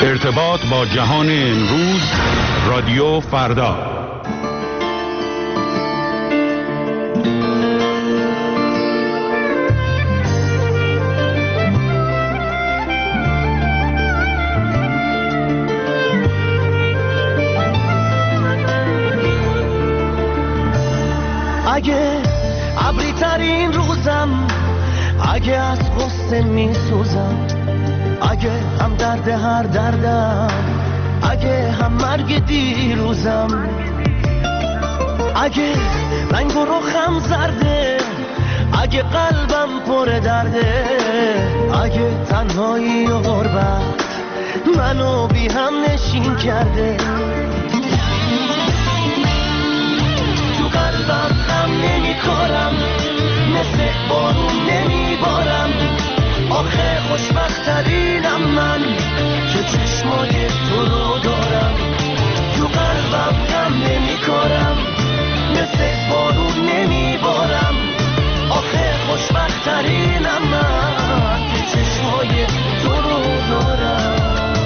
ارتباط با جهان امروز، رادیو فردا. اگه ابری ترین روزم، اگه از غصه می سوزم، اگه هم درد هر دردم، اگه هم مرگ دیروزم، اگه رنگ و رخم زرده، اگه قلبم پر درده، اگه تنهایی و غربت منو بی هم نشین کرده، تو قلبم غم نمی کارم، مثل بارون نمی بارم، آخه خوشبخت ترینم من که چشمای تو رو دارم، تو قلبم غم نمی کارم، مثل بارون نمی بارم، آخه خوشبخت ترینم من که چشمای تو رو دارم.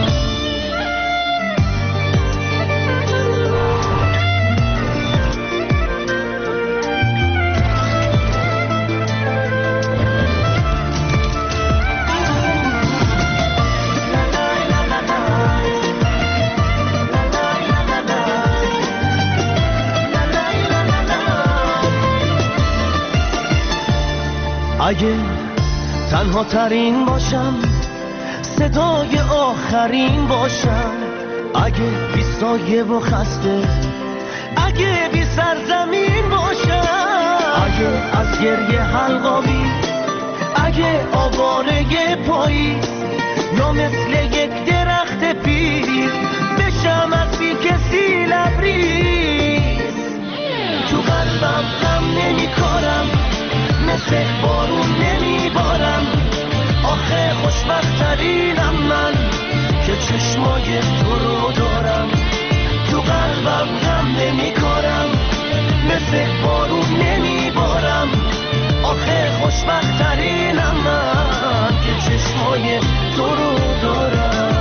اگه تنها ترین باشم، صدای آخرین باشم، اگه بی سایه و خسته، اگه بی سرزمین باشم، اگه از گریه حلقاوی، اگه آواره پاییز، یا مثل یک درخت پیر بشم از بی کسی لبریز، تو قلبم غم نمی کارم، مثل بارون نمی بارم، آخه خوشبخت ترینم من که چشمای تو رو دارم، تو قلبم غم نمی کارم، مثل بارون نمی بارم، آخه خوشبخت ترینم من که چشمای تو رو دارم.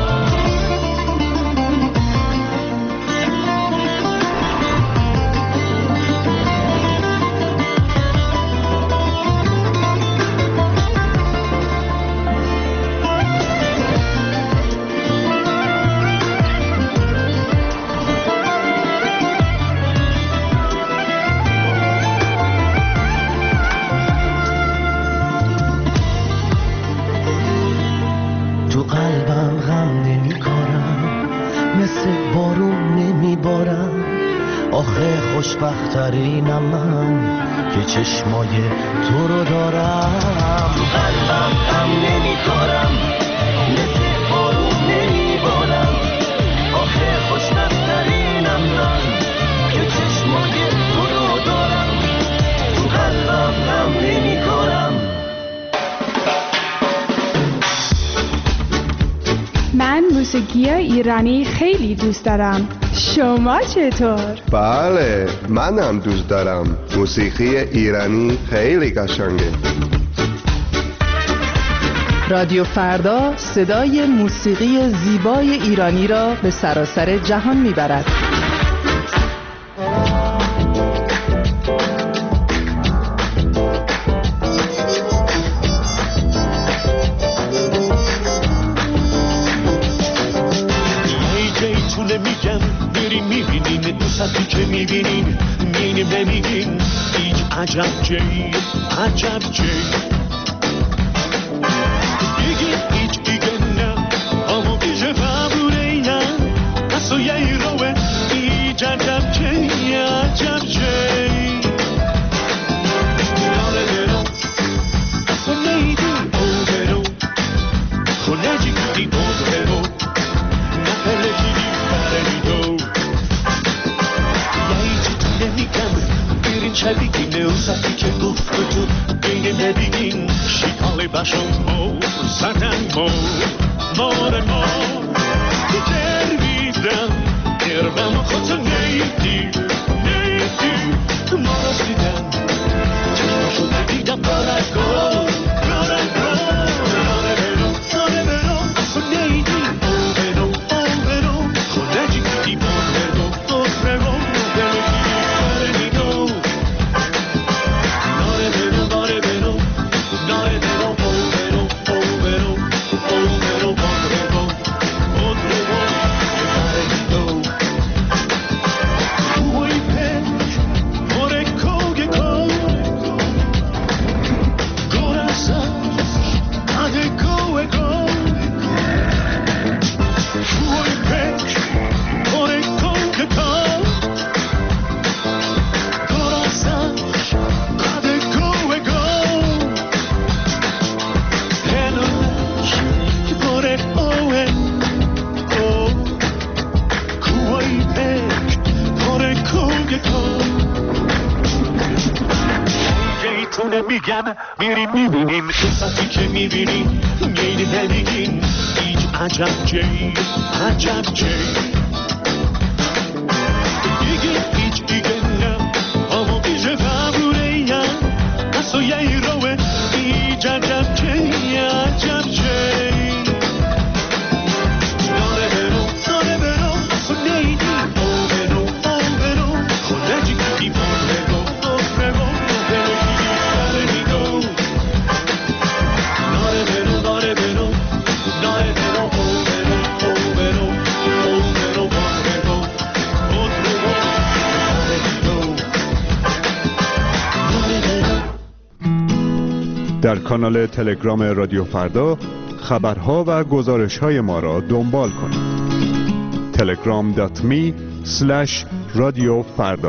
آخه خوشبخت ترینم من که چشمای تو رو دارم، تو قلبم غم نمی کارم، مثل بارون نمی بارم، آخه خوشبخت ترینم من که چشمای تو رو دارم، تو قلبم غم نمی کارم. من موسیقی ایرانی خیلی دوست دارم. شما چطور؟ بله، منم دوست دارم. موسیقی ایرانی خیلی قشنگه. رادیو فردا صدای موسیقی زیبای ایرانی را به سراسر جهان میبرد. عجب جی عجب جی دیگه هیچ دیگه نه اما بیشه قبول اینا اصلا یه روه ایج عجب جی عجب جی ناله درو اصلا نیدی او برو خونجی کدی او برو نپله کدی برمی دو یه چی تو نمیگم بیرین شبیگی نوزدی که گفت تو بین نبیگین شیکالی باشم مو زدن مو ماره مو تو درویدم دربم خودتو نیدی نیدی مارا دیدم چشمشو دیدم کارگو کارگو ناره برو اصلا نیدی او برو عجب میریم میبینیم قصتی که میبینیم غیر نمیگیم هیچ عجب جی عجب جی دیگه هیچ دیگه نه اما بیشه قبوله یا اصلا یه روه هیچ عجب جی عجب جی در کانال تلگرام رادیو فردا خبرها و گزارش‌های ما را دنبال کنید. telegram.me/رادیوفردا.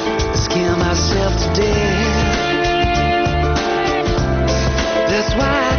That's why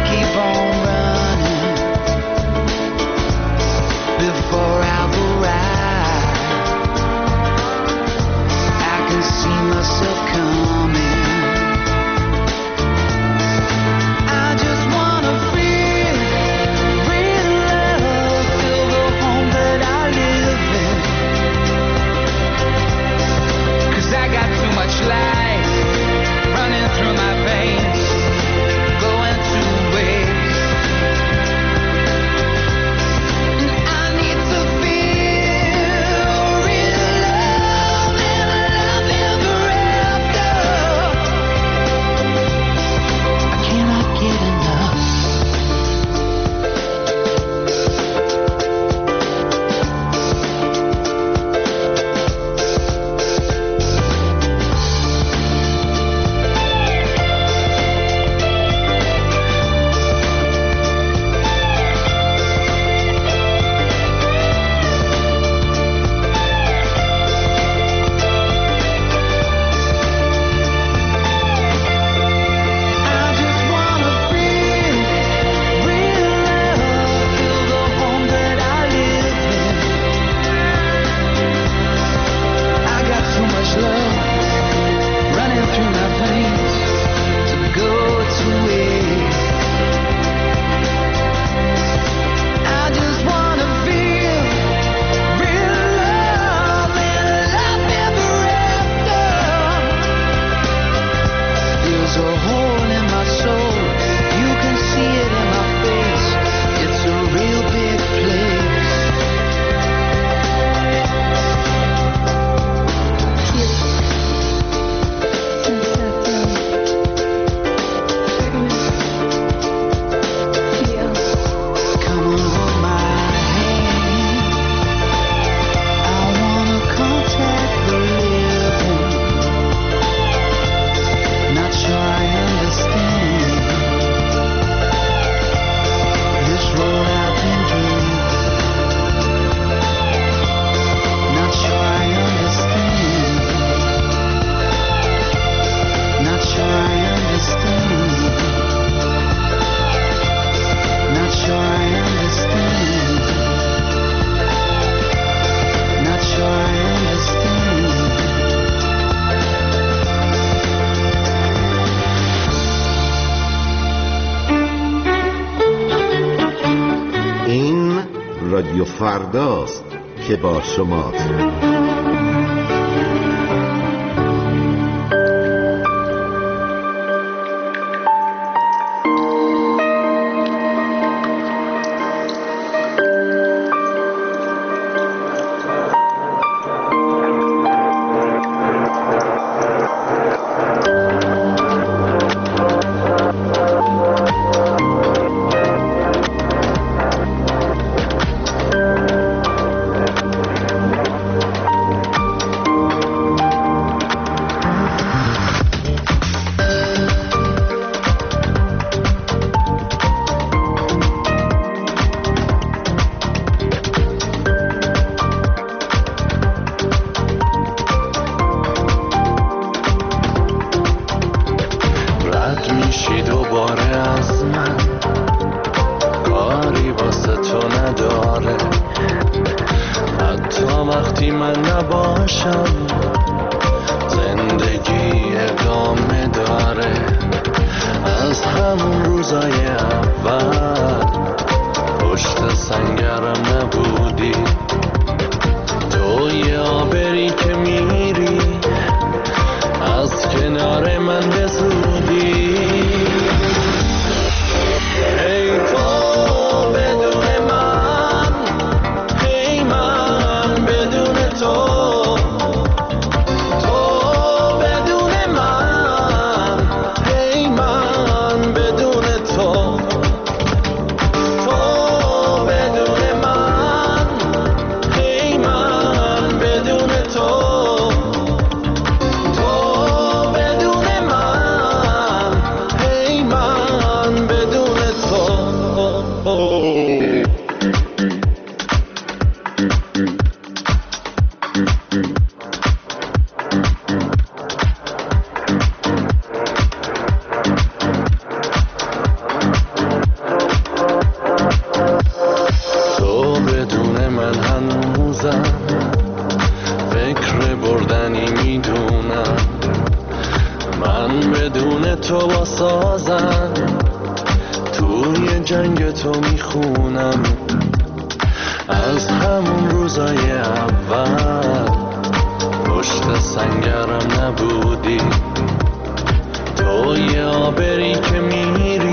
رادیو فرداست که با شماست. سنگرم نبودی، تو یه آبری که میری